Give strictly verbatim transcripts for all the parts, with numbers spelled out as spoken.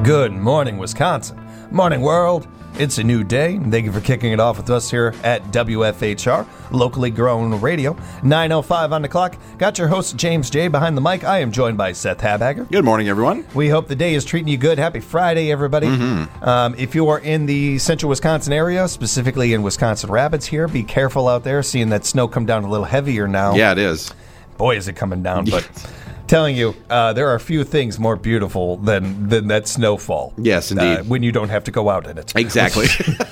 Good morning, Wisconsin. Morning, world. It's a new day. Thank you for kicking it off with us here at W F H R, locally grown radio. nine oh five on the clock. Got your host, James J. behind the mic. I am joined by Seth Habagger. Good morning, everyone. We hope the day is treating you good. Happy Friday, everybody. Mm-hmm. Um, if you are in the central Wisconsin area, specifically in Wisconsin Rapids here, be careful out there, seeing that snow come down a little heavier now. Yeah, it is. Boy, is it coming down, but... Telling you, uh, there are few things more beautiful than, than that snowfall. Yes, indeed. Uh, when you don't have to go out in it. Exactly.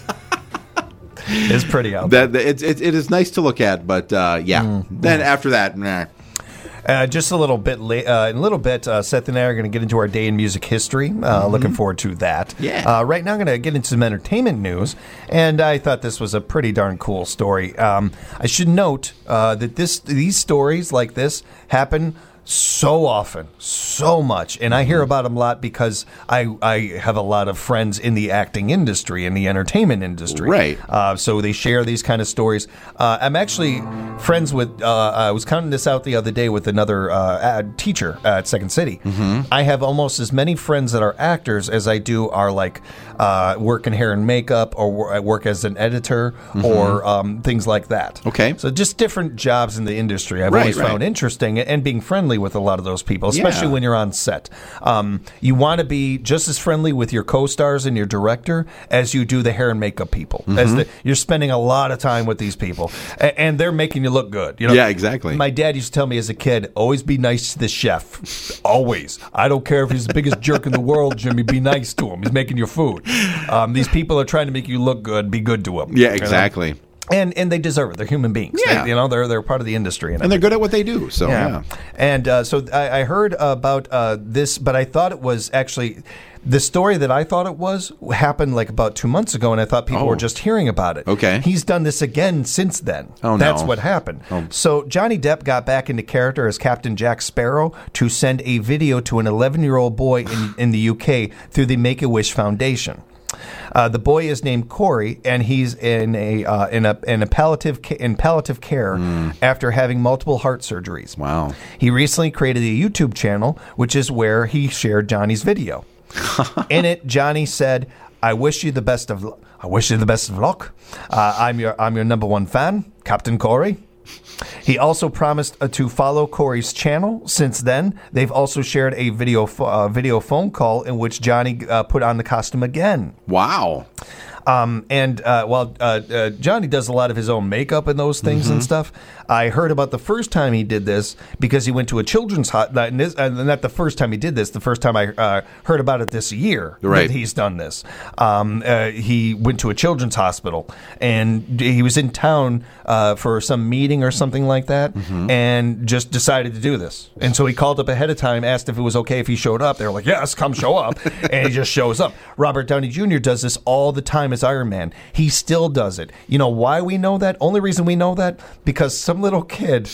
It's pretty out there. That, it's, it, it is nice to look at, but uh, yeah. Mm-hmm. Then after that, nah. Uh, just a little bit late. Uh, in a little bit, uh, Seth and I are going to get into our day in music history. Uh, mm-hmm. Looking forward to that. Yeah. Uh, right now, I'm going to get into some entertainment news, and I thought this was a pretty darn cool story. Um, I should note uh, that this these stories like this happen so often, so much, and I hear about them a lot because I I have a lot of friends in the acting industry, in the entertainment industry. Right. Uh, so they share these kind of stories. Uh, I'm actually friends with, uh, I was counting this out the other day with another uh, teacher at Second City. Mm-hmm. I have almost as many friends that are actors as I do are like uh, work in hair and makeup or work as an editor mm-hmm. or um, things like that. Okay. So just different jobs in the industry I've right, always right. found interesting, and being friendly with a lot of those people, especially yeah. when you're on set. Um, you want to be just as friendly with your co-stars and your director as you do the hair and makeup people. Mm-hmm. As the, you're spending a lot of time with these people, and, and they're making you look good. You know, yeah, exactly. My dad used to tell me as a kid, always be nice to the chef. Always. I don't care if he's the biggest jerk in the world, Jimmy, be nice to him. He's making your food. Um, these people are trying to make you look good. Be good to them. Yeah, exactly. You know? And and they deserve it. They're human beings. Yeah. They, you know, they're they're part of the industry. And, and they're good at what they do. So, yeah. yeah. And uh, so I, I heard about uh, this, but I thought it was actually... The story that I thought it was happened like about two months ago, and I thought people oh. were just hearing about it. Okay. He's done this again since then. Oh, That's no. what happened. Oh. So Johnny Depp got back into character as Captain Jack Sparrow to send a video to an eleven-year-old boy in, in the U K through the Make-A-Wish Foundation. Uh, the boy is named Corey, and he's in a uh, in a in a palliative ca- in palliative care mm. after having multiple heart surgeries. Wow! He recently created a YouTube channel, which is where he shared Johnny's video. In it, Johnny said, "I wish you the best of l- I wish you the best of luck. Uh, I'm your I'm your number one fan, Captain Corey." He also promised uh, to follow Corey's channel. Since then, they've also shared a video fo- uh, video phone call in which Johnny uh, put on the costume again. Wow. Um, and uh, while uh, uh, Johnny does a lot of his own makeup and those things mm-hmm. and stuff, I heard about the first time he did this because he went to a children's hospital. Uh, not the first time he did this, the first time I uh, heard about it this year right. that he's done this. Um, uh, he went to a children's hospital, and he was in town uh, for some meeting or something like that, mm-hmm. and just decided to do this. And so he called up ahead of time, asked if it was okay if he showed up. They were like, yes, come show up. And he just shows up. Robert Downey Junior does this all the time as Iron Man. He still does it. You know why we know that? Only reason we know that? Because some little kid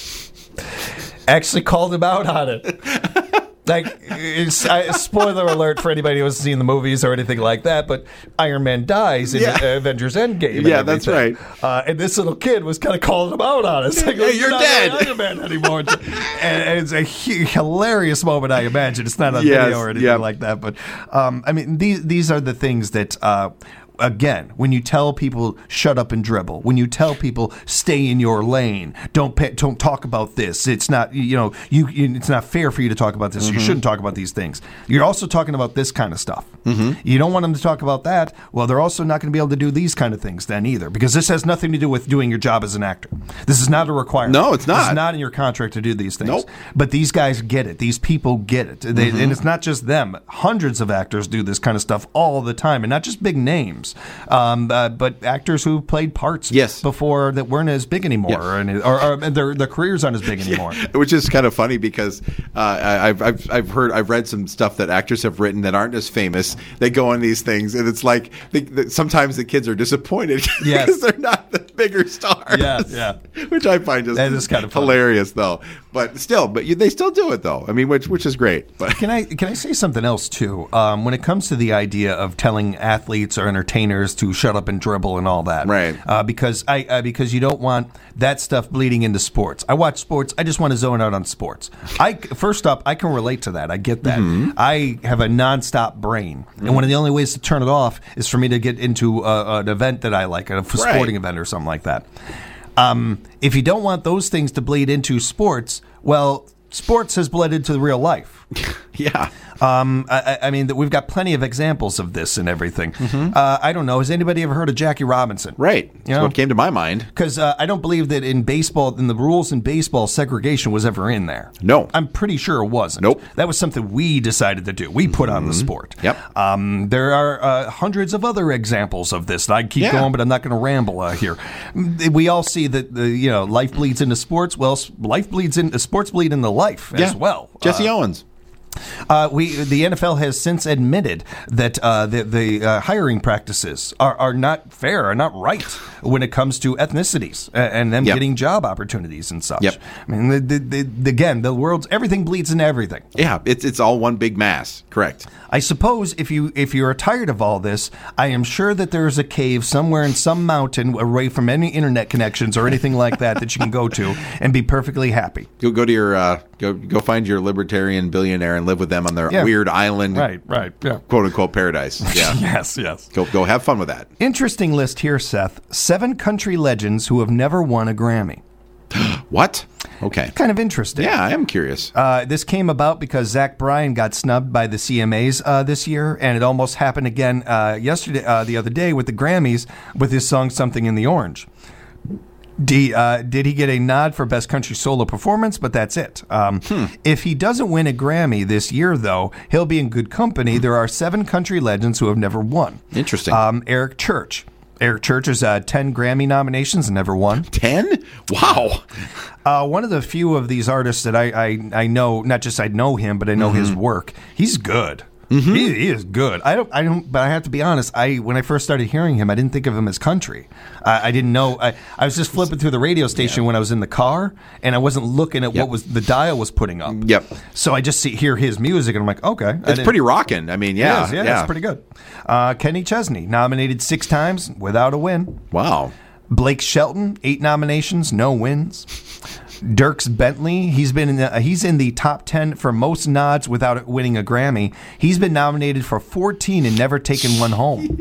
actually called him out on it. Like, it's, I, spoiler alert for anybody who hasn't seen the movies or anything like that, but Iron Man dies in yeah. Avengers Endgame. Yeah, that's right. Uh, and this little kid was kind of calling him out on it. It's like, hey, you're, you're dead. not Iron Man anymore. and, and it's a hu- hilarious moment, I imagine. It's not on yes, video or anything yep. like that. But, um, I mean, these, these are the things that... Uh, Again, when you tell people shut up and dribble, when you tell people stay in your lane, don't pay, don't talk about this. It's not you know you, you it's not fair for you to talk about this. Mm-hmm. You shouldn't talk about these things. You're also talking about this kind of stuff. Mm-hmm. You don't want them to talk about that. Well, they're also not going to be able to do these kind of things then either, because this has nothing to do with doing your job as an actor. This is not a requirement. No, it's not. This is not in your contract to do these things. Nope. But these guys get it. These people get it. They, mm-hmm. And it's not just them. Hundreds of actors do this kind of stuff all the time, and not just big names. Um, uh, but actors who played parts yes. before that weren't as big anymore, yeah. or, or, or their their careers aren't as big anymore. Yeah. Which is kind of funny because uh, I've I've I've heard I've read some stuff that actors have written that aren't as famous. They go on these things, and it's like they, they, sometimes the kids are disappointed yes. because they're not bigger stars. Yeah, yeah. Which I find just That is kind of funny. hilarious, though. But still, but you, they still do it, though. I mean, which which is great. But Can I can I say something else too? Um, when it comes to the idea of telling athletes or entertainers to shut up and dribble and all that, Right. Uh, because I uh, because you don't want that stuff bleeding into sports. I watch sports. I just want to zone out on sports. I first up, I can relate to that. I get that. Mm-hmm. I have a nonstop brain, Mm-hmm. and one of the only ways to turn it off is for me to get into uh, an event that I like, a sporting event or something like that. Um, if you don't want those things to bleed into sports, well, sports has bled into real life. yeah. Um, I, I mean, we've got plenty of examples of this and everything. Uh, I don't know. Has anybody ever heard of Jackie Robinson? Right. That's You know? what came to my mind. Because uh, I don't believe that in baseball, in the rules in baseball, segregation was ever in there. No. I'm pretty sure it wasn't. Nope. That was something we decided to do. We put on the sport. Yep. Um, there are uh, hundreds of other examples of this. I keep Yeah. going, but I'm not going to ramble uh, here. We all see that the you know life bleeds into sports. Well, s- life bleeds in sports bleed into life Yeah. as well. Jesse Uh, Owens. Uh, we the N F L has since admitted that uh, the, the uh, hiring practices are, are not fair, are not right when it comes to ethnicities and, and them Yep. getting job opportunities and such. Yep. I mean, the, the, the, again, the world's everything bleeds into everything. Yeah, it's it's all one big mass. Correct. I suppose if you if you are tired of all this, I am sure that there is a cave somewhere in some mountain away from any internet connections or anything like that that you can go to and be perfectly happy. Go go to your uh, go go find your libertarian billionaire and live with them on their Yeah. weird island, Right, right, yeah. quote unquote paradise. Yeah. Yes, yes. Go go have fun with that. Interesting list here, Seth. Seven country legends who have never won a Grammy. What? Okay. Kind of interesting. Yeah, I am curious. Uh, this came about because Zach Bryan got snubbed by the C M As uh, this year, and it almost happened again uh, yesterday, uh, the other day with the Grammys with his song "Something in the Orange." D, uh, did he get a nod for Best Country Solo Performance? But that's it. Um, Hmm. If he doesn't win a Grammy this year, though, he'll be in good company. There are seven country legends who have never won. Interesting. Um, Eric Church. Eric Church has uh, ten Grammy nominations and never won. Ten? Wow. Uh, one of the few of these artists that I, I, I know, not just I know him, but I know his work. He's good. He, he is good. I don't. I don't. But I have to be honest. I when I first started hearing him, I didn't think of him as country. I, I didn't know. I, I was just flipping through the radio station when I was in the car, and I wasn't looking at Yep. what was the dial was putting up. Yep. So I just see hear his music, and I'm like, okay, I It's didn't- pretty rocking. I mean, yeah. It is, yeah, it's pretty good. Uh, Kenny Chesney nominated six times without a win. Wow. Blake Shelton, eight nominations, no wins. Dierks Bentley, he's been in the, uh, he's in the top ten for most nods without winning a Grammy. He's been nominated for fourteen and never taken one home.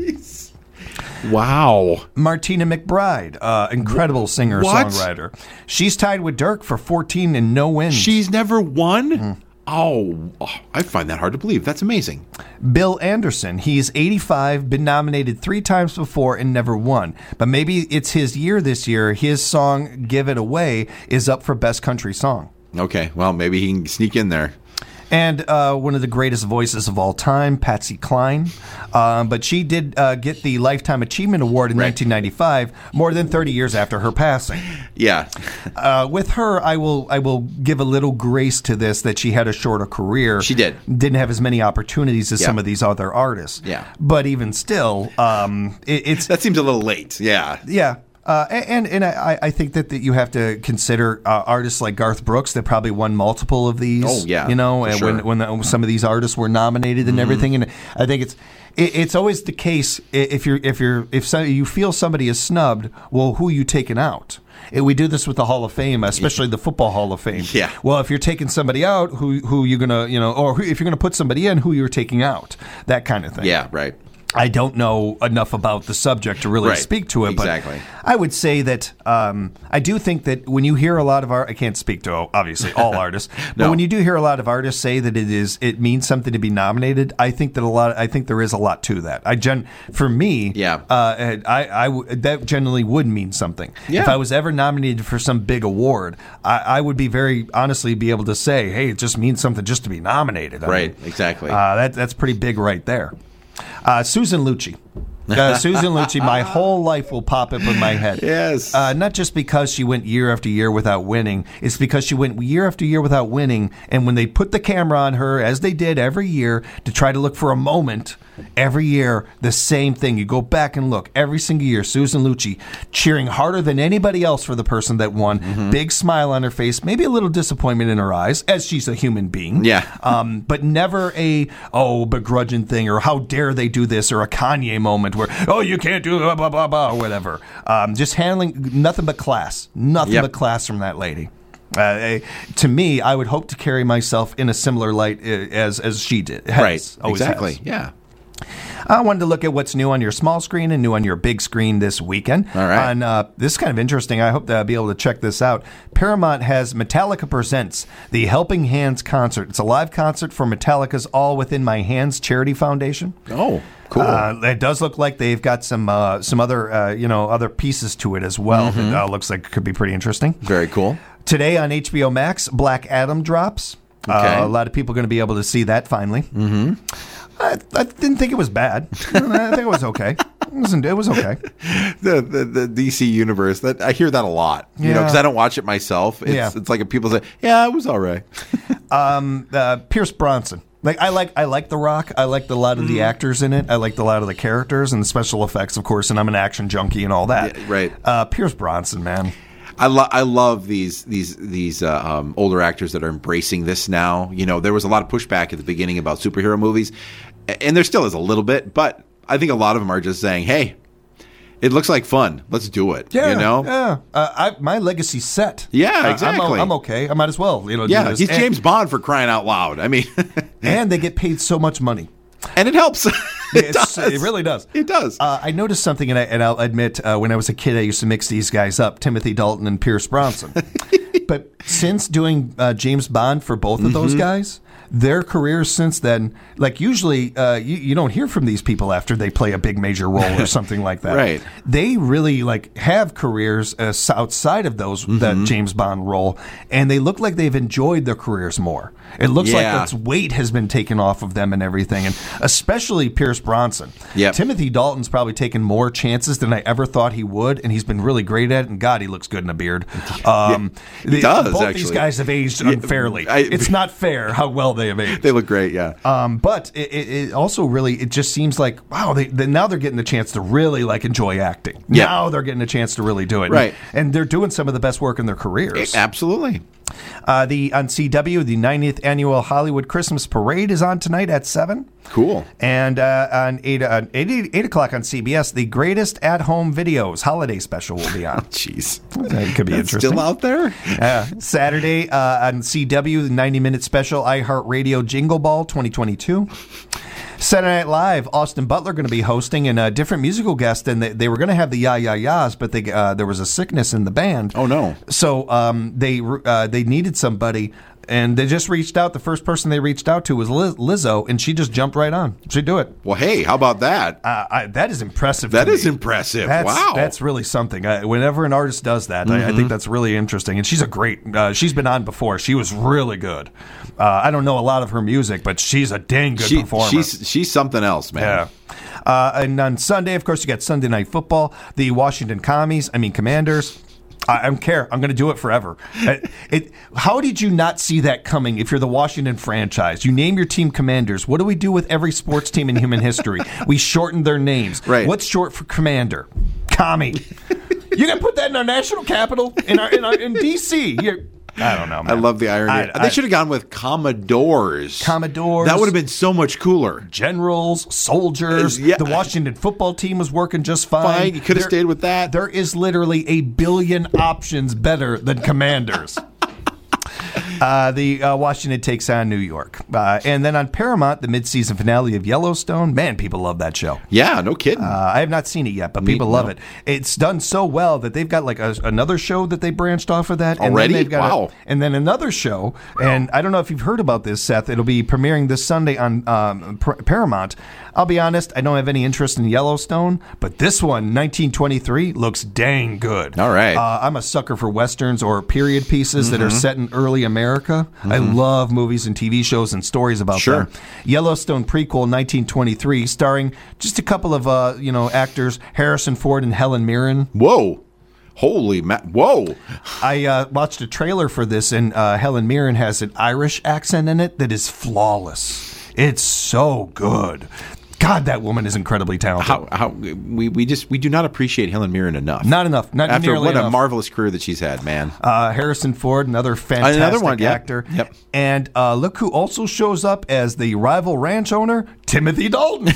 Wow. Martina McBride, uh, incredible singer What? songwriter. She's tied with Dirk for fourteen and no wins. She's never won? Mm-hmm. Oh, oh, I find that hard to believe. That's amazing. Bill Anderson, he's eighty-five, been nominated three times before and never won. But maybe it's his year this year. His song, Give It Away, is up for Best Country Song. Okay, well, maybe he can sneak in there. And uh, one of the greatest voices of all time, Patsy Cline. Um, but she did uh, get the Lifetime Achievement Award in Right. nineteen ninety-five, more than thirty years after her passing. Yeah. Uh, with her, I will I will give a little grace to this that she had a shorter career. She did. Didn't have as many opportunities as Yeah. some of these other artists. Yeah. But even still, um, it, it's That seems a little late. Yeah. yeah. Uh, and and I, I think that, that you have to consider uh, artists like Garth Brooks that probably won multiple of these. Oh, yeah, you know, for and sure. when when the, some of these artists were nominated and everything. And I think it's it, it's always the case i- if you're if you're if so, you feel somebody is snubbed, well, who are you taking out? And we do this with the Hall of Fame, especially the Football Hall of Fame. Yeah. Well, if you're taking somebody out, who who you're gonna you know, or who, if you're gonna put somebody in, who you're taking out, that kind of thing. Yeah, right. I don't know enough about the subject to really Right. speak to it, Exactly. but I would say that um, I do think that when you hear a lot of art, I can't speak to obviously all artists, but No. when you do hear a lot of artists say that it is it means something to be nominated, I think that a lot. I think there is a lot to that. I gen for me, Yeah. uh, I, I w- that generally would mean something. Yeah. If I was ever nominated for some big award, I, I would be very honestly be able to say, hey, it just means something just to be nominated. I Right, mean, exactly. Uh, that that's pretty big right there. Uh, Susan Lucci. Uh, Susan Lucci, my whole life will pop up in my head. Yes. Uh, not just because she went year after year without winning. It's because she went year after year without winning. And when they put the camera on her, as they did every year, to try to look for a moment every year the same thing. You go back and look every single year. Susan Lucci cheering harder than anybody else for the person that won. Mm-hmm. Big smile on her face, maybe a little disappointment in her eyes, as she's a human being. Yeah. Um, but never a oh begrudging thing or how dare they do this or a Kanye moment where oh you can't do blah blah blah blah or whatever. Um, just handling nothing but class, nothing yep. but class from that lady. Uh, to me, I would hope to carry myself in a similar light as as she did. Has, right, exactly, has. yeah. I wanted to look at what's new on your small screen and new on your big screen this weekend. All right. On, uh, this is kind of interesting. I hope that I'll be able to check this out. Paramount has Metallica Presents the Helping Hands Concert. It's a live concert for Metallica's All Within My Hands charity foundation. Oh, cool. Uh, it does look like they've got some uh, some other uh, you know other pieces to it as well. Mm-hmm. It uh, looks like it could be pretty interesting. Very cool. Today on H B O Max, Black Adam drops. Okay. Uh, a lot of people are going to be able to see that finally. Mm-hmm. I, I didn't think it was bad. I think it was okay. It was, it was okay. The, the the D C universe, that I hear that a lot. You yeah. know, because I don't watch it myself. It's, yeah. it's like if people say, "Yeah, it was all right." um, uh, Pierce Bronson. Like I like I like The Rock. I liked a lot of the actors in it. I liked a lot of the characters and the special effects, of course. And I'm an action junkie and all that. Yeah, right. Uh, Pierce Bronson, man. I, lo- I love these these these uh, um, older actors that are embracing this now. You know, there was a lot of pushback at the beginning about superhero movies, and there still is a little bit, but I think a lot of them are just saying, "Hey, it looks like fun. Let's do it." Yeah, you know, yeah. Uh, I, my legacy's set. Yeah, uh, exactly. I'm, I'm okay. I might as well. You know, yeah, do this. he's and, James Bond for crying out loud. I mean, and they get paid so much money. And it helps. it, it's, does. It really does. It does. Uh, I noticed something, and, I, and I'll admit, uh, when I was a kid, I used to mix these guys up, Timothy Dalton and Pierce Bronson. But since doing uh, James Bond for both of mm-hmm. those guys, their careers since then, like usually uh, you, you don't hear from these people after they play a big major role or something like that. Right. They really like have careers uh, outside of those mm-hmm. that James Bond role, and they look like they've enjoyed their careers more. It looks yeah. like its weight has been taken off of them and everything, and especially Pierce Bronson. Yep. Timothy Dalton's probably taken more chances than I ever thought he would, and he's been really great at it, and God, he looks good in a beard. Um, yeah, he does, both actually. These guys have aged unfairly. Yeah, I, it's not fair how well they have aged. They look great, yeah. Um, but it, it, it also really, it just seems like, wow, they, they, now they're getting the chance to really like enjoy acting. Yep. Now they're getting a chance to really do it. Right. And, and they're doing some of the best work in their careers. It, absolutely. Uh, the on C W, the ninetieth annual Hollywood Christmas Parade is on tonight at seven. Cool. And uh, on eight, uh, eight, eight o'clock on C B S, the Greatest at-Home Videos holiday special will be on. Jeez. That could be That's interesting. Still out there? uh, Saturday uh, on C W, the ninety-minute special iHeartRadio Jingle Ball twenty twenty-two. Saturday Night Live, Austin Butler going to be hosting, and a different musical guest. And they, they were going to have the Ya Ya Ya's, but they, uh, there was a sickness in the band. Oh no! So um, they uh, they needed somebody, and they just reached out. The first person they reached out to was Liz, Lizzo, and she just jumped right on. She'd do it. Well, hey, how about that? Uh, I, that is impressive. That to is me. impressive. That's, wow, that's really something. I, whenever an artist does that, mm-hmm. I, I think that's really interesting. And she's a great. Uh, she's been on before. She was really good. Uh, I don't know a lot of her music, but she's a dang good she, performer. She's she's something else, man. Yeah. Uh, and on Sunday, of course, you got Sunday Night Football. The Washington Commies. I mean Commanders. I don't care. I'm going to do it forever. it, it, how did you not see that coming if you're the Washington franchise? You name your team Commanders. What do we do with every sports team in human history? We shorten their names. Right. What's short for Commander? Commie. You got to put that in our national capital, in our in, our, in D C You're, I don't know, man. I love the irony. I, they I, should have gone with Commodores. Commodores. That would have been so much cooler. Generals, soldiers. Uh, yeah. The Washington football team was working just fine. Fine. You could have stayed with that. There is literally a billion options better than Commanders. Uh, the uh, Washington takes on New York. Uh, and then on Paramount, the mid-season finale of Yellowstone. Man, people love that show. Yeah, no kidding. Uh, I have not seen it yet, but Me, people love no. it. It's done so well that they've got like a, another show that they branched off of that. And Already? Then they've got wow. A, and then another show, and I don't know if you've heard about this, Seth. It'll be premiering this Sunday on um, Paramount. I'll be honest, I don't have any interest in Yellowstone, but this one, nineteen twenty-three, looks dang good. All right. Uh, I'm a sucker for Westerns or period pieces mm-hmm. that are set in early America. Mm-hmm. I love movies and T V shows and stories about sure. them. Yellowstone prequel, nineteen twenty-three, starring just a couple of uh, you know actors, Harrison Ford and Helen Mirren. Whoa. Holy ma- Whoa. I uh, watched a trailer for this, and uh, Helen Mirren has an Irish accent in it that is flawless. It's so good. God, that woman is incredibly talented. How, how we, we just we do not appreciate Helen Mirren enough. Not enough. Not After nearly what enough. a marvelous career that she's had, man. Uh, Harrison Ford, another fantastic Another one, yep. actor. Yep. And uh, look who also shows up as the rival ranch owner, Timothy Dalton.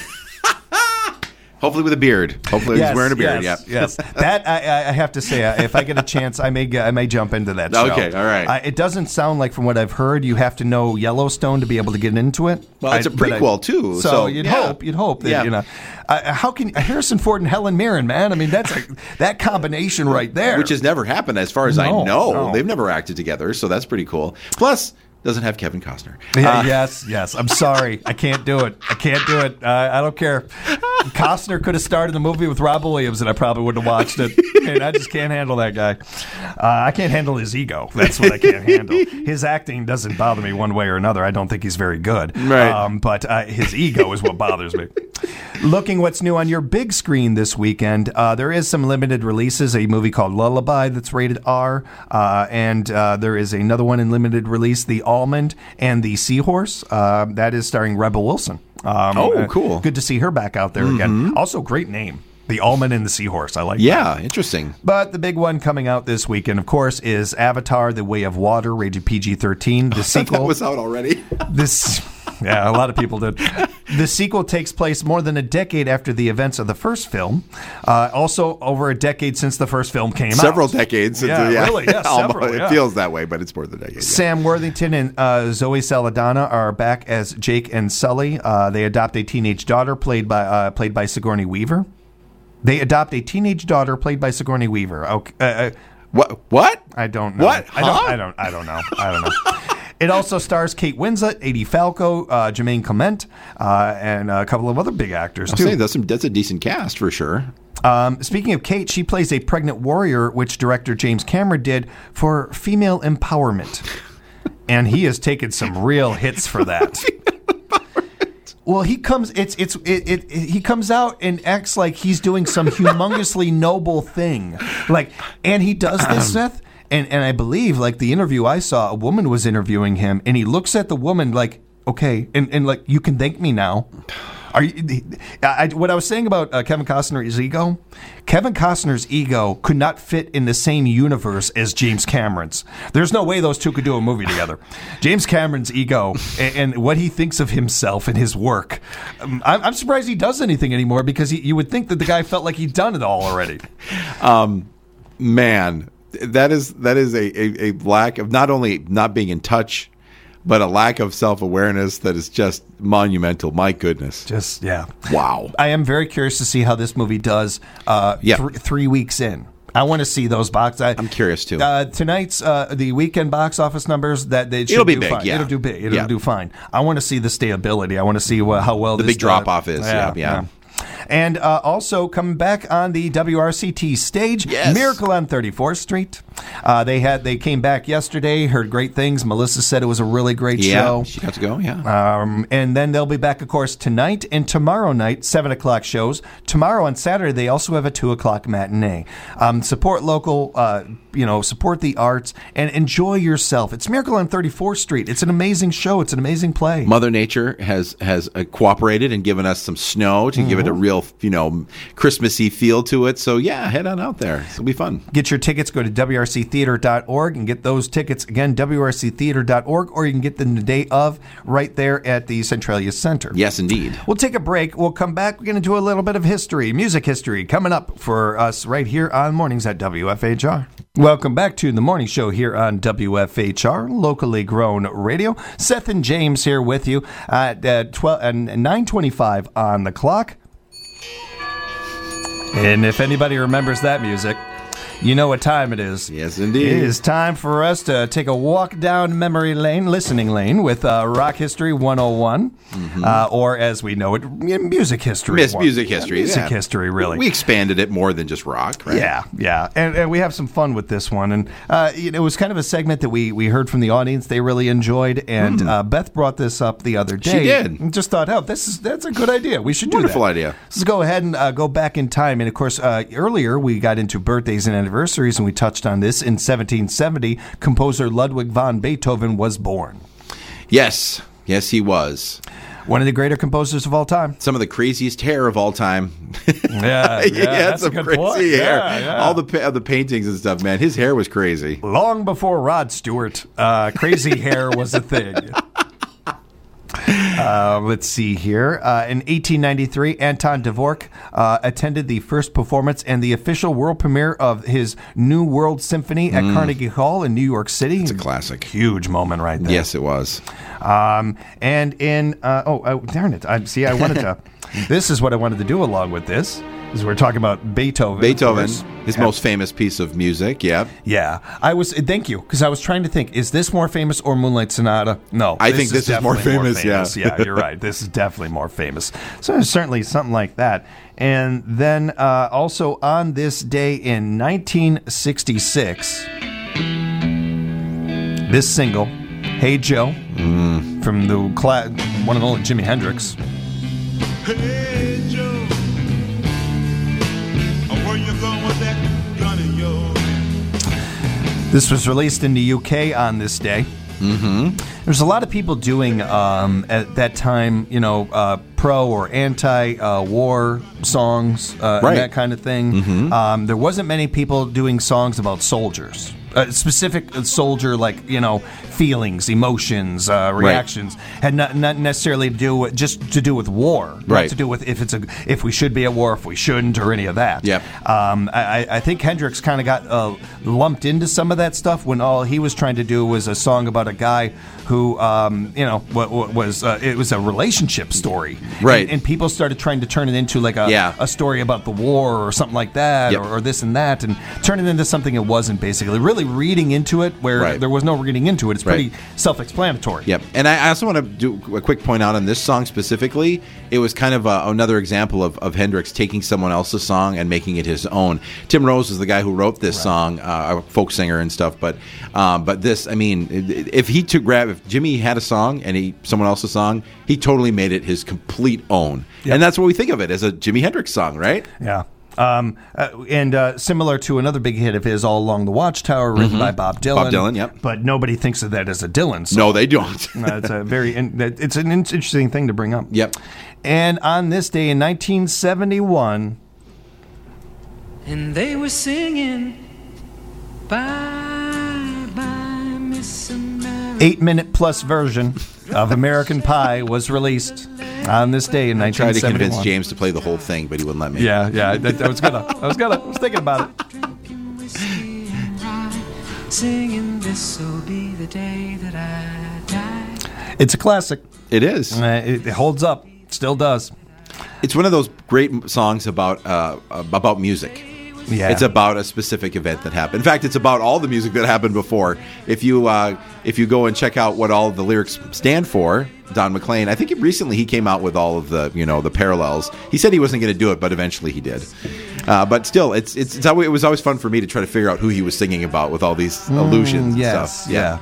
Hopefully with a beard. Hopefully yes, he's wearing a beard. Yes, Yeah. yes. That I, I have to say, uh, if I get a chance, I may I may jump into that show. Okay, all right. Uh, it doesn't sound like, from what I've heard, you have to know Yellowstone to be able to get into it. Well, it's I- a but I- prequel too. So, So, you'd yeah. hope, you'd hope that Yeah. you know. Uh, how can Harrison Ford and Helen Mirren, man? I mean, that's a, that combination right there. Which has never happened as far as I No, know. no. They've never acted together, so that's pretty cool. Plus, doesn't have Kevin Costner. Yeah, Uh, yes, yes. I'm sorry. I can't do it. I can't do it. Uh, I don't care. Costner could have started the movie with Rob Williams, and I probably wouldn't have watched it. And I just can't handle that guy. Uh, I can't handle his ego. That's what I can't handle. His acting doesn't bother me one way or another. I don't think he's very good. Right. Um, but uh, his ego is what bothers me. Looking what's new on your big screen this weekend, uh, there is some limited releases. A movie called Lullaby that's rated R, uh, and uh, there is another one in limited release, The Almond and the Seahorse. Uh, that is starring Rebel Wilson. Um, Oh, uh, cool. Good to see her back out there again. Also, great name. The Almond and the Seahorse. I like that. Yeah, interesting. But the big one coming out this weekend, of course, is Avatar: The Way of Water, rated P G thirteen. The sequel. That was out already. This, yeah, a lot of people did. The sequel takes place more than a decade after the events of the first film. Uh, also, over a decade since the first film came Several out. decades. since- Yeah, really, yeah, Almost- several, yeah. It feels that way, but it's more than a decade. yeah. Sam Worthington and uh, Zoe Saldana are back as Jake and Sully. Uh, they adopt a teenage daughter played by uh, played by Sigourney Weaver. They adopt a teenage daughter played by Sigourney Weaver. Okay, uh, uh, What? What? I don't know. What? I don't. Huh? I don't. I don't know. I don't know. It also stars Kate Winslet, Edie Falco, uh, Jermaine Clement, uh, and a couple of other big actors I'm too. saying that's some. That's a decent cast for sure. Um, speaking of Kate, she plays a pregnant warrior, which director James Cameron did for female empowerment, and he has taken some real hits for that. Well, he comes. It's it's it, it, it. He comes out and acts like he's doing some humongously noble thing, like, and he does this, Seth. And and I believe, like the interview I saw, a woman was interviewing him, and he looks at the woman like, okay, and, and like, you can thank me now. Are you? I, what I was saying about uh, Kevin Costner's ego, Kevin Costner's ego could not fit in the same universe as James Cameron's. There's no way those two could do a movie together. James Cameron's ego and, and what he thinks of himself and his work. Um, I'm, I'm surprised he does anything anymore, because he, you would think that the guy felt like he'd done it all already. Um, man, that is that is a, a, a lack of not only not being in touch, but a lack of self-awareness that is just monumental. My goodness. Just, yeah. Wow. I am very curious to see how this movie does uh, Yeah. th- three weeks in. I want to see those box. I, I'm curious, too. Uh, tonight's uh, the weekend box office numbers that they should It'll be do big, fine. yeah. It'll do big. It'll Yeah. do fine. I want to see the stability. I want to see wha- how well The this big drop-off is, yeah, yeah. And uh, also coming back on the W R C T stage, Yes. Miracle on thirty-fourth Street. Uh, they had they came back yesterday. Heard great things. Melissa said it was a really great Yeah, show. she got to go. Yeah. Um, and then they'll be back, of course, tonight and tomorrow night, seven o'clock shows. Tomorrow on Saturday, they also have a two o'clock matinee. Um, support local, uh, you know, support the arts, and enjoy yourself. It's Miracle on thirty-fourth Street. It's an amazing show. It's an amazing play. Mother Nature has has uh, cooperated and given us some snow to give it a real, you know, Christmassy feel to it. So yeah, head on out there. It'll be fun. Get your tickets. Go to W R C theater dot org and get those tickets. Again, W R C theater dot org, or you can get them the day of right there at the Centralia Center. Yes, indeed. We'll take a break. We'll come back. We're going to do a little bit of history, music history, coming up for us right here on Mornings at W F H R. Welcome back to the morning show here on W F H R, locally grown radio. Seth and James here with you at uh, twelve and nine twenty-five on the clock. And if anybody remembers that music, you know what time it is. Yes, indeed. It is time for us to take a walk down memory lane, listening lane, with uh, Rock History one oh one, mm-hmm. uh, or as we know it, music history. Miss music history. Yeah, music yeah. history, really. We expanded it more than just rock, right? Yeah, yeah. And, and we have some fun with this one. And uh, it was kind of a segment that we, we heard from the audience they really enjoyed. And mm. uh, Beth brought this up the other day. She did. And just thought, oh, this is that's a good idea. We should do Wonderful that. idea. Let's go ahead and uh, go back in time. And, of course, uh, earlier we got into birthdays and anniversaries, and we touched on this. In seventeen seventy, composer Ludwig van Beethoven was born. Yes. Yes, he was. One of the greater composers of all time. Some of the craziest hair of all time. Yeah, he yeah, had that's some a good crazy point. hair. Yeah, yeah. All the pa- the paintings and stuff, man. His hair was crazy. Long before Rod Stewart, uh, crazy hair was a thing. Uh, let's see here. Uh, in eighteen ninety-three, Anton Dvorak uh, attended the first performance and the official world premiere of his New World Symphony at mm. Carnegie Hall in New York City. It's a classic. Huge moment right there. Yes, it was. Um, and in, uh, oh, oh, darn it. I see, I wanted to, this is what I wanted to do along with this. Is we're talking about Beethoven. Beethoven, his most famous piece of music, yeah. Yeah. I was, thank you, because I was trying to think, is this more famous or Moonlight Sonata? No. I think this is more famous, more famous, yeah. Yeah, you're right. This is definitely more famous. So certainly something like that. And then uh, also on this day in nineteen sixty-six, this single, Hey Joe, mm. from the cla- one and only Jimi Hendrix. Hey Joe. This was released in the U K on this day. Mm-hmm. There's a lot of people doing um, at that time, you know, uh, pro or anti-war uh, songs, uh, right. and that kind of thing. Mm-hmm. Um, there wasn't many people doing songs about soldiers. A specific soldier, like, you know, feelings, emotions, uh, reactions, right. had not, not necessarily to do with, just to do with war, right. not to do with if it's a if we should be at war, if we shouldn't, or any of that. Yep. Um, I, I think Hendrix kind of got uh, lumped into some of that stuff when all he was trying to do was a song about a guy who, um, you know, what, what was uh, it was a relationship story, right? And, and people started trying to turn it into like a, yeah. a story about the war or something like that, yep. or, or this and that, and turn it into something it wasn't. Basically, really reading into it where right. there was no reading into it. It's pretty right. self-explanatory. Yep. And I also want to do a quick point out on this song specifically. It was kind of a, another example of, of Hendrix taking someone else's song and making it his own. Tim Rose is the guy who wrote this right. song, uh, a folk singer and stuff. But um, but this, I mean, if he took grab, if Jimmy had a song and he someone else's song, he totally made it his complete own. Yep. And that's what we think of it as, a Jimi Hendrix song, right? Yeah. Um, uh, and uh, similar to another big hit of his, All Along the Watchtower, written mm-hmm. by Bob Dylan. Bob Dylan, yep. But nobody thinks of that as a Dylan song. No, they don't. uh, it's a very, in, it's an interesting thing to bring up. Yep. And on this day in nineteen seventy-one, and they were singing, Bye Bye Miss America. Eight-minute plus version of American Pie was released on this day in nineteen seventy-one. I tried to convince James to play the whole thing, but he wouldn't let me. Yeah, yeah, that, I was gonna, I was gonna, I was thinking about it. Singing, this'll be the day that I die. It's a classic. It is. Uh, it, it holds up. Still does. It's one of those great songs about uh, about music. Yeah. It's about a specific event that happened. In fact, it's about all the music that happened before. If you uh, if you go and check out what all the lyrics stand for, Don McLean, I think recently he came out with all of the, you know, the parallels. He said he wasn't going to do it, but eventually he did. Uh, but still, it's it's, it's always, it was always fun for me to try to figure out who he was singing about with all these allusions mm, and yes, stuff. Yeah.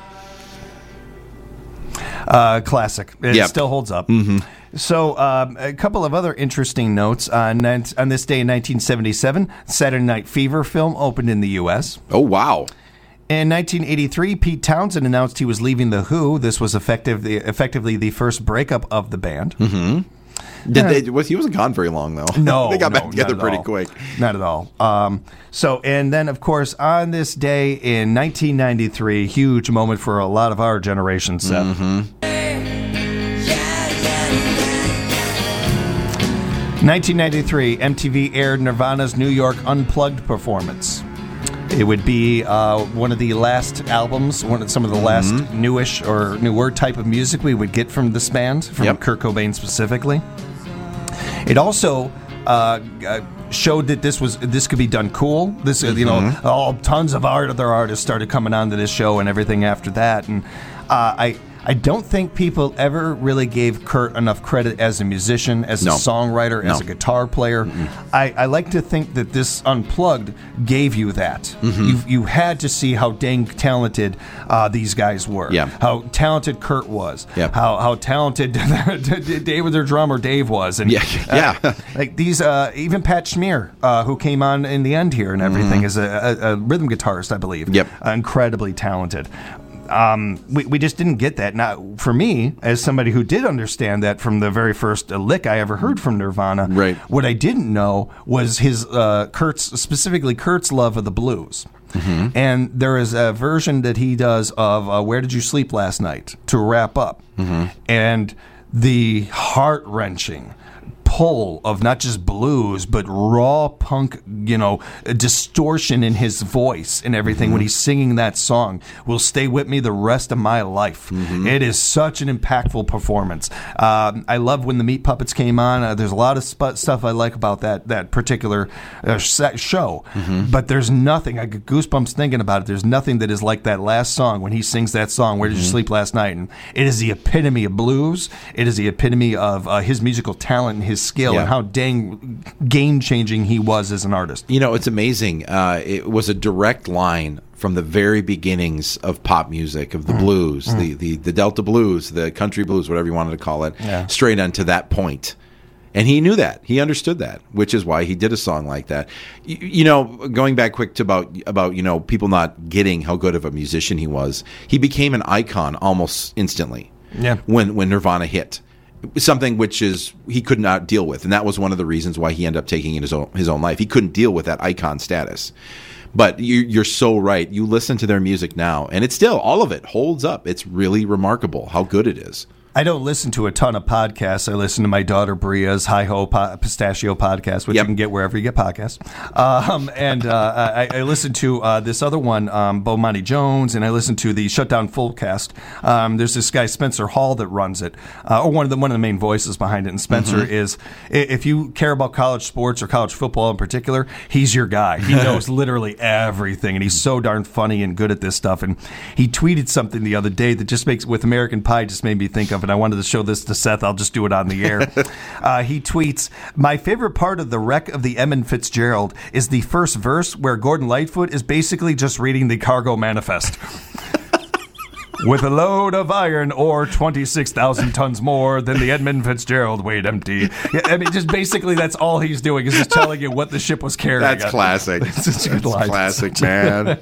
Uh, classic. It yep. still holds up. Mm-hmm. So, um, a couple of other interesting notes. On, on this day in nineteen seventy-seven, Saturday Night Fever film opened in the U S. Oh, wow. In nineteen eighty-three, Pete Townsend announced he was leaving The Who. This was effective, effectively the first breakup of the band. Mm-hmm. Did they, was, he wasn't gone very long, though. No. They got no, back together pretty all. quick. Not at all. Um, so, and then, of course, on this day in nineteen ninety-three, huge moment for a lot of our generation, Seth. Mm-hmm. nineteen ninety-three, M T V aired Nirvana's New York Unplugged performance. It would be uh, one of the last albums, one of some of the last mm-hmm. newish or newer type of music we would get from this band, from yep. Kurt Cobain specifically. It also uh, showed that this was this could be done cool. This, mm-hmm. you know, all tons of art other artists started coming onto this show and everything after that, and uh, I. I don't think people ever really gave Kurt enough credit as a musician, as no. a songwriter, no. as a guitar player. Mm-hmm. I, I like to think that this Unplugged gave you that. Mm-hmm. You you had to see how dang talented uh, these guys were. Yeah. How talented Kurt was. Yep. How how talented David, their drummer, Dave was. And, yeah. yeah. Uh, like these, uh, even Pat Schmier, uh, who came on in the end here and everything, mm-hmm. is a, a, a rhythm guitarist, I believe. Yep. Uh, incredibly talented. um, we, we just didn't get that. Now, for me, as somebody who did understand that from the very first uh, lick I ever heard from Nirvana, right. what I didn't know was his uh, Kurt's, specifically Kurt's love of the blues. Mm-hmm. And there is a version that he does of uh, Where Did You Sleep Last Night to wrap up. Mm-hmm. And the heart-wrenching pull of not just blues, but raw punk, you know, distortion in his voice and everything mm-hmm. when he's singing that song will stay with me the rest of my life. Mm-hmm. It is such an impactful performance. Um, I love when the Meat Puppets came on. Uh, there's a lot of sp- stuff I like about that that particular uh, show, mm-hmm. but there's nothing, I get goosebumps thinking about it, there's nothing that is like that last song when he sings that song, Where Did mm-hmm. You Sleep Last Night? And it is the epitome of blues. It is the epitome of uh, his musical talent and his skill yeah. and how dang game-changing he was as an artist. You know, it's amazing. Uh, it was a direct line from the very beginnings of pop music, of the mm. blues, mm. the, the, the Delta blues, the country blues, whatever you wanted to call it, yeah. straight on to that point. And he knew that. He understood that, which is why he did a song like that. You, you know, going back quick to about, about, you know, people not getting how good of a musician he was, he became an icon almost instantly yeah. when, when Nirvana hit. Something which is he could not deal with, and that was one of the reasons why he ended up taking his own his own life. He couldn't deal with that icon status. But you, you're so right. You listen to their music now, and it's still, all of it holds up. It's really remarkable how good it is. I don't listen to a ton of podcasts. I listen to my daughter Bria's Hi Ho po- Pistachio podcast, which yep. you can get wherever you get podcasts. Um, and uh, I, I listen to uh, this other one, um, Bomani Jones, and I listen to the Shutdown Fullcast. Um, there's this guy Spencer Hall that runs it, uh, or one of the one of the main voices behind it. And Spencer mm-hmm. is, if you care about college sports or college football in particular, he's your guy. He knows literally everything, and he's so darn funny and good at this stuff. And he tweeted something the other day that just makes with American Pie just made me think of. And I wanted to show this to Seth. I'll just do it on the air. uh, he tweets, "My favorite part of the wreck of the Edmund Fitzgerald is the first verse where Gordon Lightfoot is basically just reading the cargo manifest." With a load of iron ore twenty-six thousand tons more than the Edmund Fitzgerald weighed empty. Yeah, I mean, just basically that's all he's doing is just telling you what the ship was carrying. That's classic. That's classic, man.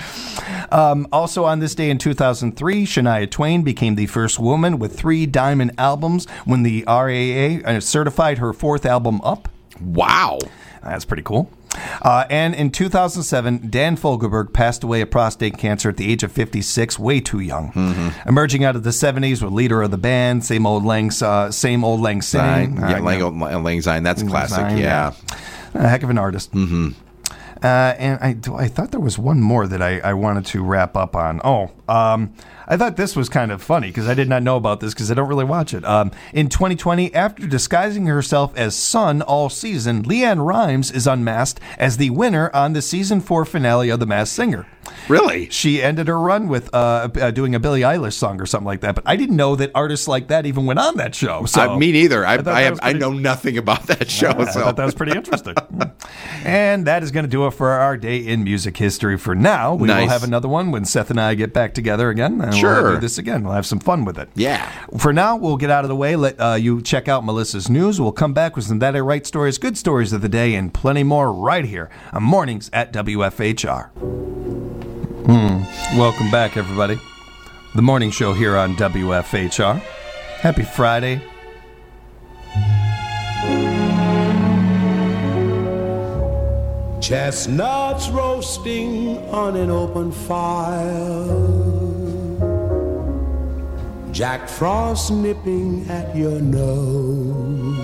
um, also on this day in two thousand three, Shania Twain became the first woman with three diamond albums when the R I A A certified her fourth album, Up. Wow. That's pretty cool. Uh, and in two thousand seven, Dan Fogelberg passed away of prostate cancer at the age of fifty-six, way too young. Mm-hmm. Emerging out of the seventies with leader of the band, same old Lang, uh, same old Lang Syne. Yeah, uh, Lang, yeah. Lang Syne, that's Lang classic, Syne, yeah. yeah. A heck of an artist. Mm-hmm. Uh, and I, I thought there was one more that I, I wanted to wrap up on. Oh, um, I thought this was kind of funny because I did not know about this because I don't really watch it. Um, in twenty twenty, after disguising herself as Sun all season, Leanne Rimes is unmasked as the winner on the season four finale of The Masked Singer. Really? She ended her run with uh, uh, doing a Billie Eilish song or something like that. But I didn't know that artists like that even went on that show. So uh, me neither. I I, I, have, pretty, I know nothing about that show. Uh, so. I thought that was pretty interesting. And that is going to do it for our day in music history for now. We nice. will have another one when Seth and I get back together again. And sure. We'll do this again. We'll have some fun with it. Yeah. For now, we'll get out of the way. Let uh, you check out Melissa's news. We'll come back with some That I Write stories, good stories of the day, and plenty more right here on Mornings at W F H R. Hmm. Welcome back, everybody. The morning show here on W F H R. Happy Friday. Chestnuts roasting on an open fire, Jack Frost nipping at your nose,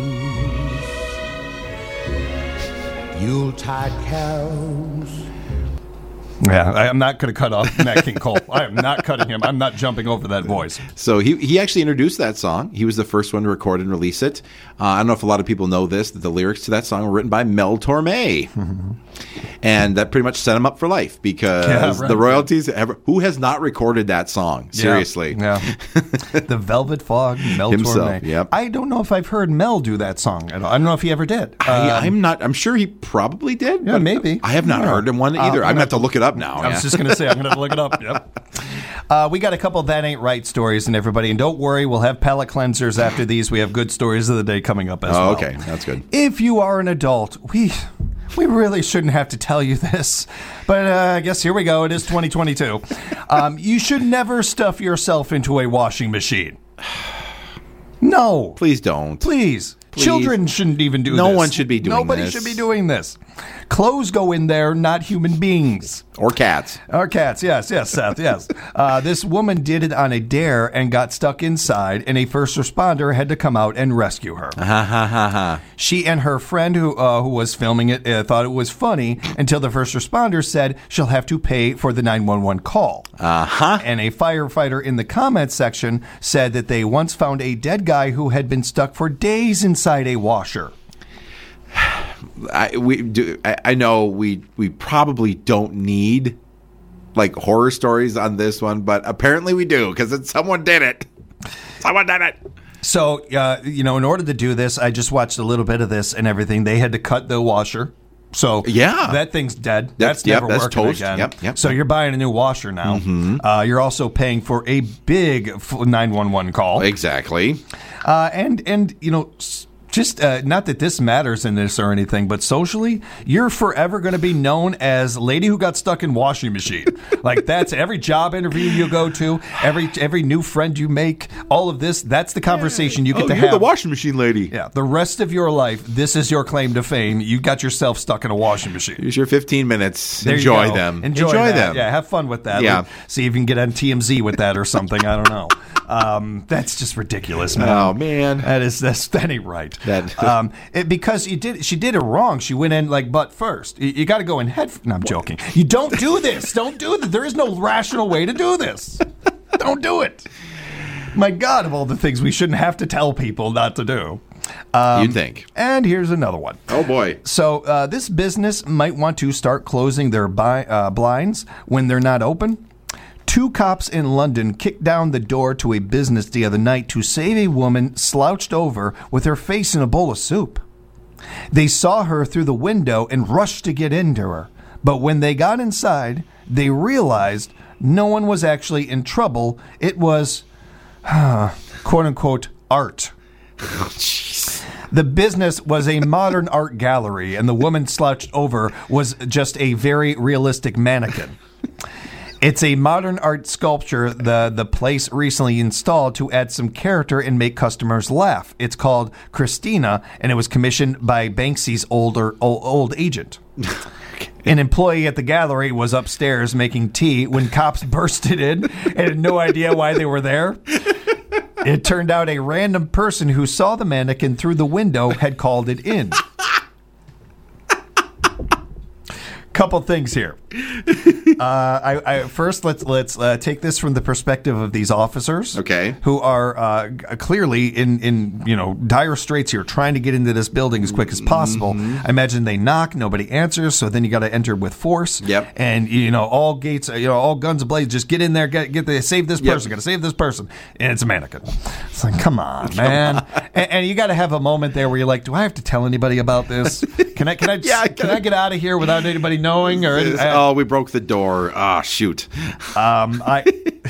Yuletide carols. Yeah, I am not going to cut off Nat King Cole. I am not cutting him. I'm not jumping over that voice. So he he actually introduced that song. He was the first one to record and release it. Uh, I don't know if a lot of people know this, that the lyrics to that song were written by Mel Torme. Mm-hmm. And that pretty much set him up for life because yeah, right, the royalties, right. ever, who has not recorded that song? Seriously. Yeah. yeah. The Velvet Fog, Mel Himself, Torme. Yep. I don't know if I've heard Mel do that song at all. I don't know if he ever did. I, um, I'm not, I'm sure he probably did. Yeah, maybe. I have not yeah. heard him one either. Uh, I'm going to have to look it up now. I yeah. was just going to say, I'm going to look it up. Yep. Uh, we got a couple of That Ain't Right stories and everybody. And don't worry, we'll have palate cleansers after these. We have good stories of the day coming up as oh, well. Okay, that's good. If you are an adult, we... we really shouldn't have to tell you this, but uh, I guess here we go. It is twenty twenty-two. Um, you should never stuff yourself into a washing machine. No. Please don't. Please. Please. Children shouldn't even do no this. No one should be doing Nobody this. Nobody should be doing this. Clothes go in there, not human beings. Or cats. Or cats, yes, yes, Seth, yes. Uh, this woman did it on a dare and got stuck inside, and a first responder had to come out and rescue her. Ha, ha, ha, ha. She and her friend who uh, who was filming it uh, thought it was funny until the first responder said she'll have to pay for the nine one one call. Uh-huh. And a firefighter in the comments section said that they once found a dead guy who had been stuck for days inside a washer. I, we do. I, I know we we probably don't need like horror stories on this one, but apparently we do because someone did it. Someone did it. So, uh, you know, in order to do this, I just watched a little bit of this and everything. They had to cut the washer. So yeah, that thing's dead. That's, that's never yep, that's working toast. again. Yep, yep. So you're buying a new washer now. Mm-hmm. Uh, you're also paying for a big nine one one call. Exactly. Uh, and and you know. Just uh, not that this matters in this or anything, but socially, you're forever going to be known as lady who got stuck in washing machine. Like that's every job interview you go to, every every new friend you make, all of this. That's the conversation you get oh, to you're have. The washing machine lady. Yeah, the rest of your life, this is your claim to fame. You got yourself stuck in a washing machine. Here's your fifteen minutes. There Enjoy you them. Enjoy, Enjoy that. them. Yeah, have fun with that. Yeah. Like, see if you can get on T M Z with that or something. I don't know. Um, that's just ridiculous, man. Oh man, that is that's that ain't right. That. Um, It, because you did, she did it wrong. She went in like butt first. You, you got to go in head. No, I'm joking. You don't do this. Don't do this. There is no rational way to do this. Don't do it. My God, of all the things we shouldn't have to tell people not to do. Um, You'd think. And here's another one. Oh boy. So uh, this business might want to start closing their buy, uh, blinds when they're not open. Two cops in London kicked down the door to a business the other night to save a woman slouched over with her face in a bowl of soup. They saw her through the window and rushed to get into her. But when they got inside, they realized no one was actually in trouble. It was, uh, quote-unquote, art. Oh, jeez. The business was a modern art gallery, and the woman slouched over was just a very realistic mannequin. It's a modern art sculpture the, the place recently installed to add some character and make customers laugh. It's called Christina, and it was commissioned by Banksy's older old, old agent. An employee at the gallery was upstairs making tea when cops bursted in and had no idea why they were there. It turned out a random person who saw the mannequin through the window had called it in. Couple things here. Uh, I, I first let's let's uh, take this from the perspective of these officers, okay, who are uh, clearly in in you know dire straits here, trying to get into this building as quick as possible. Mm-hmm. I imagine they knock, nobody answers, so then you got to enter with force. Yep, and you know all gates, you know all guns ablaze. Just get in there, get get the save this person, yep. got to save this person, and it's a mannequin. It's like, come on, man, come on. And, and you got to have a moment there where you're like, do I have to tell anybody about this? Can I can I yeah, can I get out of here without anybody knowing? Or I, oh, we broke the door. Ah, oh, shoot. Um, I,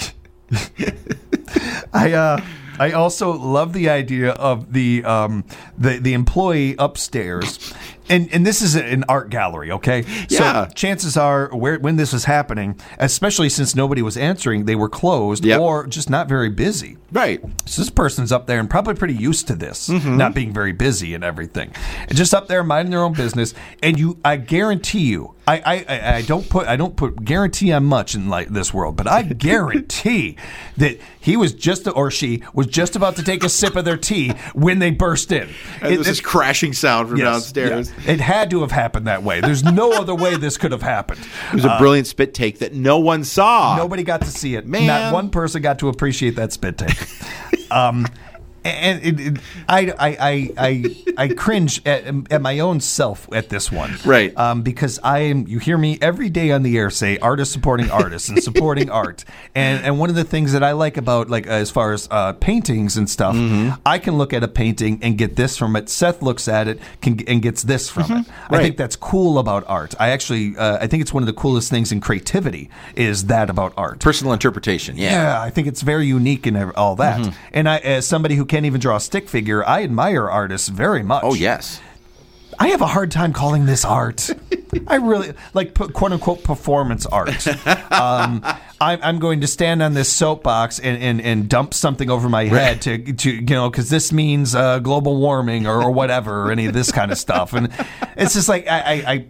I, uh, I also love the idea of the um, the the employee upstairs. And and this is an art gallery, okay? Yeah. So chances are, where when this was happening, especially since nobody was answering, they were closed yep. or just not very busy. Right. So this person's up there and probably pretty used to this, mm-hmm. not being very busy and everything. And just up there minding their own business. And you, I guarantee you, I, I, I don't put I don't put guarantee on much in like this world, but I guarantee that he was just or she was just about to take a sip of their tea when they burst in. And it, this is crashing sound from yes, downstairs. Yeah. It had to have happened that way. There's no other way this could have happened. It was a uh, brilliant spit take that no one saw. Nobody got to see it. Man. Not one person got to appreciate that spit take. um, and it, it, I, I, I, I, I cringe at, at my own self at this one. Right. Um, because I am, you hear me every day on the air say artists supporting artists and supporting art. And and one of the things that I like about, like, as far as uh, paintings and stuff, mm-hmm. I can look at a painting and get this from it. Seth looks at it can, and gets this from mm-hmm. it. Right. I think that's cool about art. I actually, uh, I think it's one of the coolest things in creativity is that about art. Personal interpretation, yeah. Yeah, I think it's very unique and all that. Mm-hmm. And I, as somebody who can't even draw a stick figure, I admire artists very much. Oh, yes. I have a hard time calling this art. I really like quote unquote performance art. Um, I'm, I'm going to stand on this soapbox and, and, and dump something over my head to, to you know, because this means uh, global warming or, or whatever, or any of this kind of stuff. And it's just like I, I, I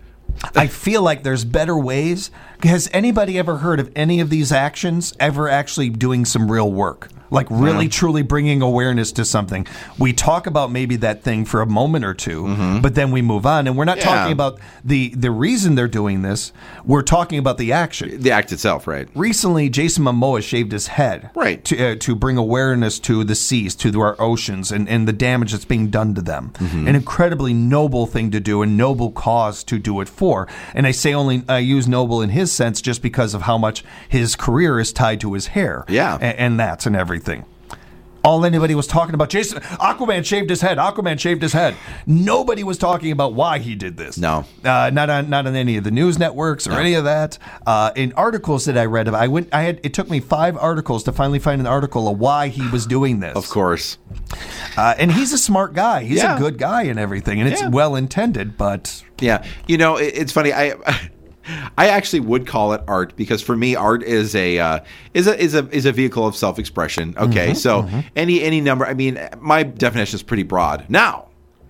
I feel like there's better ways. Has anybody ever heard of any of these actions ever actually doing some real work? Like really, yeah. truly bringing awareness to something. We talk about maybe that thing for a moment or two, mm-hmm. but then we move on. And we're not yeah. talking about the, the reason they're doing this. We're talking about the action. The act itself, right. Recently, Jason Momoa shaved his head right. to, uh, to bring awareness to the seas, to our oceans, and, and the damage that's being done to them. Mm-hmm. An incredibly noble thing to do, a noble cause to do it for. And I say only, I use noble in his sense just because of how much his career is tied to his hair. Yeah. And, and that's and everything. Thing. All anybody was talking about, Jason, Aquaman shaved his head. Aquaman shaved his head. Nobody was talking about why he did this. No, uh, not on not on any of the news networks or no. any of that. Uh, in articles that I read, I went. I had. It took me five articles to finally find an article of why he was doing this. Of course, uh, and he's a smart guy. He's yeah. a good guy and everything, and it's yeah. well intended. But yeah, you know, it, it's funny. I. I actually would call it art because for me, art is a uh, is a is a is a vehicle of self-expression. Okay, mm-hmm, so mm-hmm. any any number. I mean, my definition is pretty broad. Now,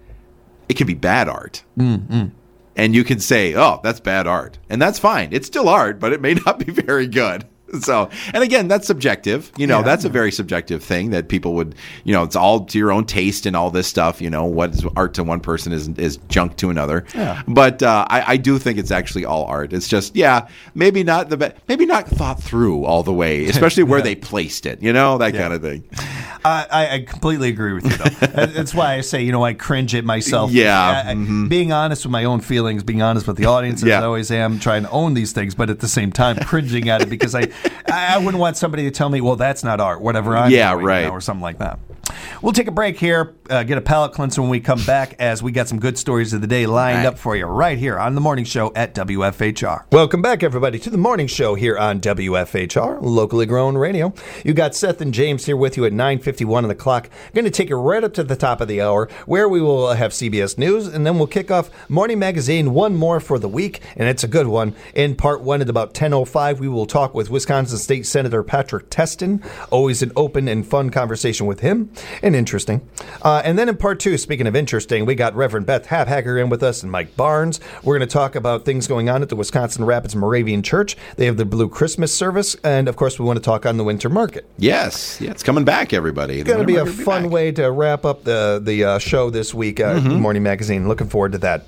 it can be bad art, mm-hmm. and you can say, "Oh, that's bad art," and that's fine. It's still art, but it may not be very good. So, and again, that's subjective. You know, yeah, that's yeah. a very subjective thing that people would, you know, it's all to your own taste and all this stuff. You know, what is art to one person is is junk to another. Yeah. But uh, I, I do think it's actually all art. It's just, yeah, maybe not the be- maybe not thought through all the way, especially where yeah. they placed it. You know, that yeah. kind of thing. Uh, I, I completely agree with you, though. That's why I say, you know, I cringe at myself. Yeah. I, mm-hmm. Being honest with my own feelings, being honest with the audience, as yeah. I always am, trying to own these things, but at the same time, cringing at it because I, I wouldn't want somebody to tell me, well, that's not art, whatever I'm yeah, doing, right. you know, or something like that. We'll take a break here, uh, get a palate cleanser when we come back, as we got some good stories of the day lined right. up for you right here on The Morning Show at W F H R. Welcome back, everybody, to The Morning Show here on W F H R, locally grown radio. You got Seth and James here with you at nine fifty-one on the clock. Going to take you right up to the top of the hour, where we will have C B S News, and then we'll kick off Morning Magazine, one more for the week, and it's a good one. In part one at about ten oh five, we will talk with Wisconsin State Senator Patrick Testin. Always an open and fun conversation with him, and interesting. Uh, and then in part two, speaking of interesting, we got Reverend Beth Halfhacker in with us and Mike Barnes. We're going to talk about things going on at the Wisconsin Rapids Moravian Church. They have the Blue Christmas service, and of course, we want to talk on the winter market. Yes, yeah, it's coming back, everybody. It's going to be a fun back. way to wrap up the the uh, show this week, uh, mm-hmm. Morning Magazine. Looking forward to that.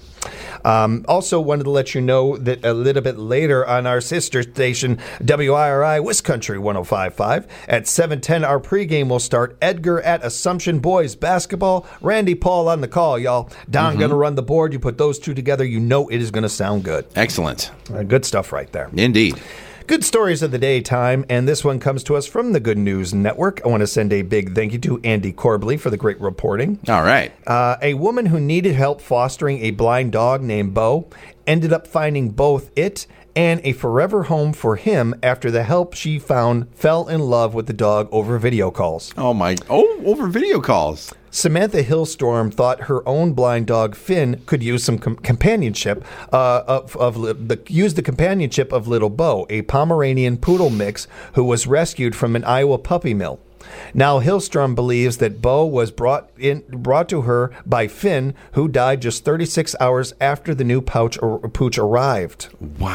Um, also wanted to let you know that a little bit later on our sister station, W I R I Wiscountry one oh five point five, at seven ten, our pregame will start. Edgar at Assumption Boys Basketball. Randy Paul on the call, y'all. Don mm-hmm. going to run the board. You put those two together, you know it is going to sound good. Excellent. Uh, good stuff right there. Indeed. Good stories of the day time, and this one comes to us from the Good News Network. I want to send a big thank you to Andy Corbley for the great reporting. All right. Uh, a woman who needed help fostering a blind dog named Bo ended up finding both it and a forever home for him after the help she found fell in love with the dog over video calls. Oh, my. Oh, over video calls. Samantha Hillstorm thought her own blind dog Finn could use some com- companionship uh, of, of the use the companionship of little Bo, a Pomeranian poodle mix who was rescued from an Iowa puppy mill. Now Hillstrom believes that Bo was brought in brought to her by Finn, who died just thirty-six hours after the new pouch or pooch arrived.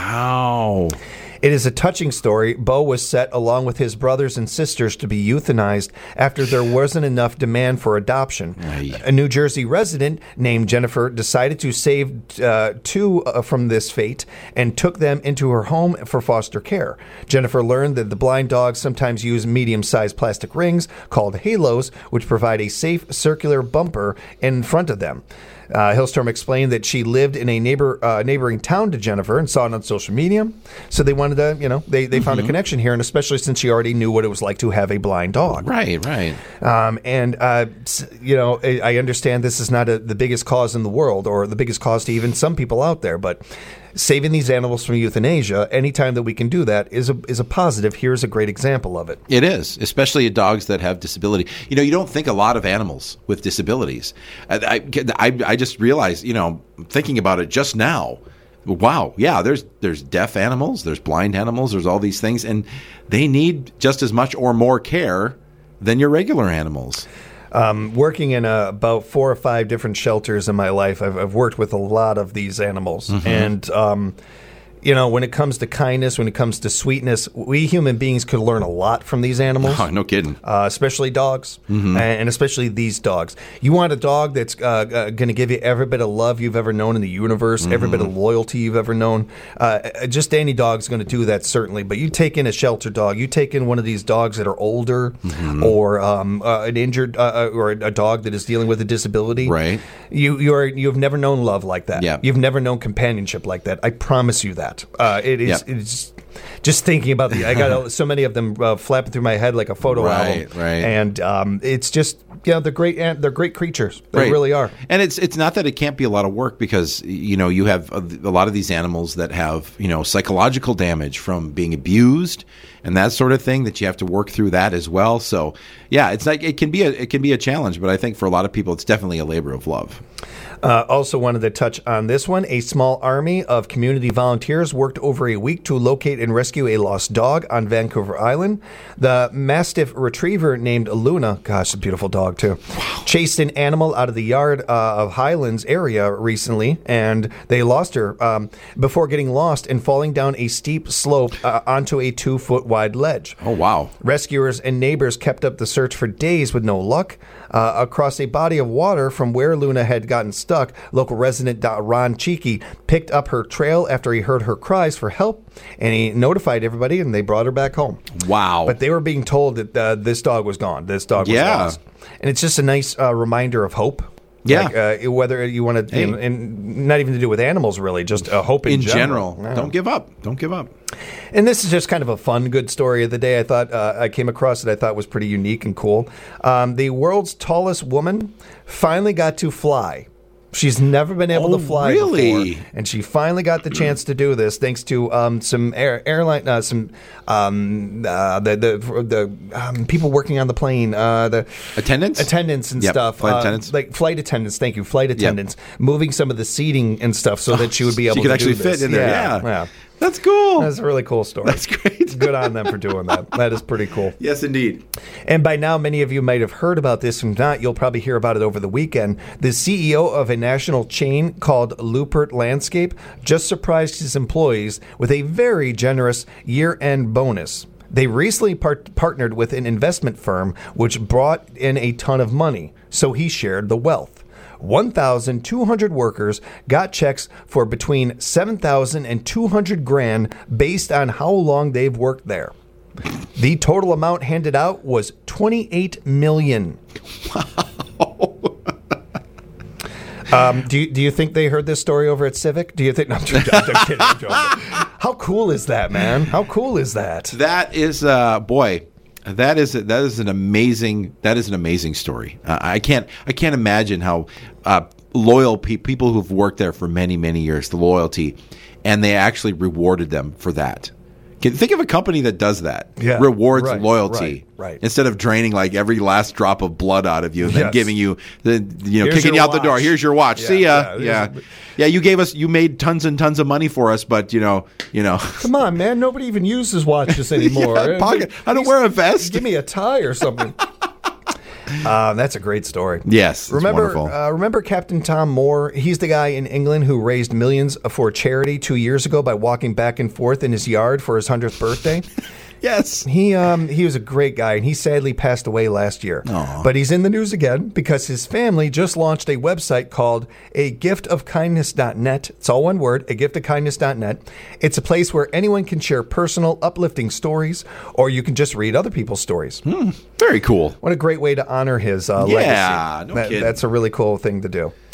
Wow. It is a touching story. Bo was set along with his brothers and sisters to be euthanized after there wasn't enough demand for adoption. Aye. A New Jersey resident named Jennifer decided to save uh, two uh, from this fate and took them into her home for foster care. Jennifer learned that the blind dogs sometimes use medium-sized plastic rings called halos, which provide a safe circular bumper in front of them. Uh, Hillstorm explained that she lived in a neighbor uh, neighboring town to Jennifer and saw it on social media, so they wanted wanted to, you know, they, they found a connection here, and especially since she already knew what it was like to have a blind dog. Right, right. Um, and, uh, s- you know, I, I understand this is not a, the biggest cause in the world or the biggest cause to even some people out there, but saving these animals from euthanasia, anytime that we can do that, is a, is a positive. Here's a great example of it. It is, especially dogs that have disability. You know, you don't think a lot of animals with disabilities. I, I, I just realized, you know, thinking about it just now, wow, yeah, there's there's deaf animals, there's blind animals, there's all these things, and they need just as much or more care than your regular animals. Um, working in uh, about four or five different shelters in my life, I've, I've worked with a lot of these animals. Mm-hmm. And, um, you know, when it comes to kindness, when it comes to sweetness, we human beings could learn a lot from these animals. Oh, no kidding. Uh, especially dogs, mm-hmm. and especially these dogs. You want a dog that's uh, uh, going to give you every bit of love you've ever known in the universe, mm-hmm. every bit of loyalty you've ever known. Uh, just any dog's going to do that, certainly. But you take in a shelter dog, you take in one of these dogs that are older, mm-hmm. or um, uh, an injured, uh, or a dog that is dealing with a disability. Right. You you are you have never known love like that. Yeah. You've never known companionship like that. I promise you that. Uh, it is. Yeah. It's just thinking about the. I got so many of them uh, flapping through my head like a photo Right, album. right. And um, it's just, you know, they're great. an- They're great creatures. They Right. really are. And it's it's not that it can't be a lot of work, because, you know, you have a, a lot of these animals that have, you know, psychological damage from being abused and that sort of thing, that you have to work through that as well. So, yeah, it's like it can be a it can be a challenge, but I think for a lot of people, it's definitely a labor of love. Uh, also wanted to touch on this one. A small army of community volunteers worked over a week to locate and rescue a lost dog on Vancouver Island. The Mastiff Retriever named Luna, gosh, a beautiful dog too, wow. chased an animal out of the yard uh, of Highlands area recently, and they lost her um, before getting lost and falling down a steep slope uh, onto a two-foot wide ledge. Oh, wow. Rescuers and neighbors kept up the search for days with no luck. Uh, across a body of water from where Luna had gotten stuck, local resident Ron Cheeky picked up her trail after he heard her cries for help, and he notified everybody, and they brought her back home. Wow. But they were being told that uh, this dog was gone. This dog was Yeah. lost. And it's just a nice uh, reminder of hope. Yeah. Like, uh, whether you want to, Hey. and, and not even to do with animals, really, just uh, hope in, In general, general. Yeah. don't give up. Don't give up. And this is just kind of a fun, good story of the day. I thought uh, I came across it. I thought was pretty unique and cool. Um, the world's tallest woman finally got to fly. She's never been able Oh, to fly really? before, and she finally got the chance to do this thanks to um, some air, airline, uh, some um, uh, the the the um, people working on the plane, uh, the Attendants? attendants and Yep, stuff, flight uh, attendants. like flight attendants. Thank you, flight attendants, moving some of the seating and stuff so that she would be able She could to actually do this. fit in there. Yeah. yeah. That's cool. That's a really cool story. That's great. Good on them for doing that. That is pretty cool. Yes, indeed. And by now, many of you might have heard about this. If not, you'll probably hear about it over the weekend. The C E O of a national chain called Lupert Landscape just surprised his employees with a very generous year-end bonus. They recently part- partnered with an investment firm which brought in a ton of money, so he shared the wealth. one thousand two hundred workers got checks for between seven thousand and two hundred grand based on how long they've worked there. The total amount handed out was twenty-eight million dollars. Um, do you, do you think they heard this story over at Civic? Do you think? No, I'm, joking, I'm kidding. I'm joking. How cool is that, man? How cool is that? That is, uh, boy, that is that is an amazing that is an amazing story. Uh, I can't I can't imagine how uh, loyal pe- people who've worked there for many many years, the loyalty, and they actually rewarded them for that. Can, think of a company that does that. Yeah, rewards right, loyalty, right, right. instead of draining like every last drop of blood out of you and then Yes. giving you the you know Here's kicking you your out the door. watch. Here's your watch. Yeah, See ya. yeah, Yeah, here's- yeah, You gave us you made tons and tons of money for us, but you know you know. Come on, man. Nobody even uses watches anymore. Yeah, pocket. I don't wear a vest. Give me a tie or something. Uh, that's a great story. Yes, it's remember, wonderful. uh, remember Captain Tom Moore? He's the guy in England who raised millions for charity two years ago by walking back and forth in his yard for his hundredth birthday. Yes. He um he was a great guy, and he sadly passed away last year. Aw. But he's in the news again because his family just launched a website called a gift of kindness dot net. It's all one word, a gift of kindness dot net. It's a place where anyone can share personal, uplifting stories, or you can just read other people's stories. Hmm. Very cool. What a great way to honor his uh, Yeah, legacy. no That- kidding. That's a really cool thing to do.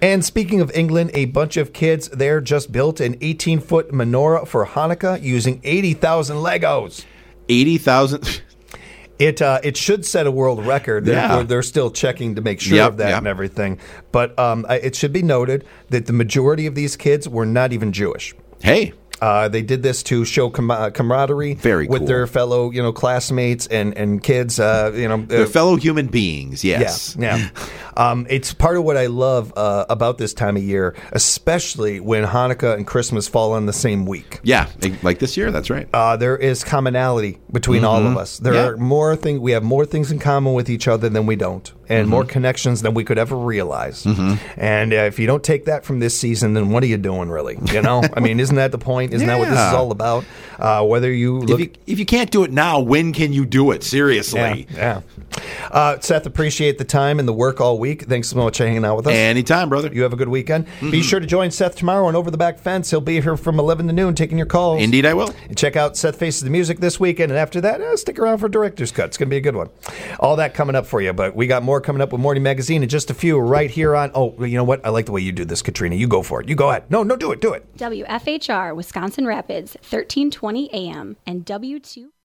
And speaking of England, a bunch of kids there just built an eighteen-foot menorah for Hanukkah using eighty thousand Legos. eighty thousand... It uh, it should set a world record. They're, Yeah. they're still checking to make sure Yep, of that yep. and everything. But um, I- it should be noted that the majority of these kids were not even Jewish. Hey. Uh, they did this to show com- uh, camaraderie Very with cool. their fellow, you know, classmates and and kids. Uh, you know, They're uh, fellow human beings, yes. yeah, yeah. Um, it's part of what I love uh, about this time of year, especially when Hanukkah and Christmas fall on the same week. Yeah, like this year, that's right. Uh, there is commonality between all of us. There Yeah. are more things. We have more things in common with each other than we don't, and more connections than we could ever realize. And uh, if you don't take that from this season, then what are you doing, really? You know, I mean, isn't that the point? Isn't that what this is Yeah. all about? Uh, whether you look. If you, if you can't do it now, when can you do it? Seriously. Yeah. yeah. Uh, Seth, appreciate the time and the work all week. Thanks so much for hanging out with us. Anytime, brother. You have a good weekend. Be sure to join Seth tomorrow on Over the Back Fence. He'll be here from eleven to noon taking your calls. Indeed, I will. And check out Seth Faces the Music this weekend. And after that, uh, stick around for Director's Cut. It's going to be a good one. All that coming up for you. But we got more coming up with Morning Magazine in just a few right here on. Oh, you know what? I like the way you do this, Katrina. You go for it. You go ahead. No, no, do it. Do it. W F H R, Wisconsin Rapids, thirteen twenty A M, and W two.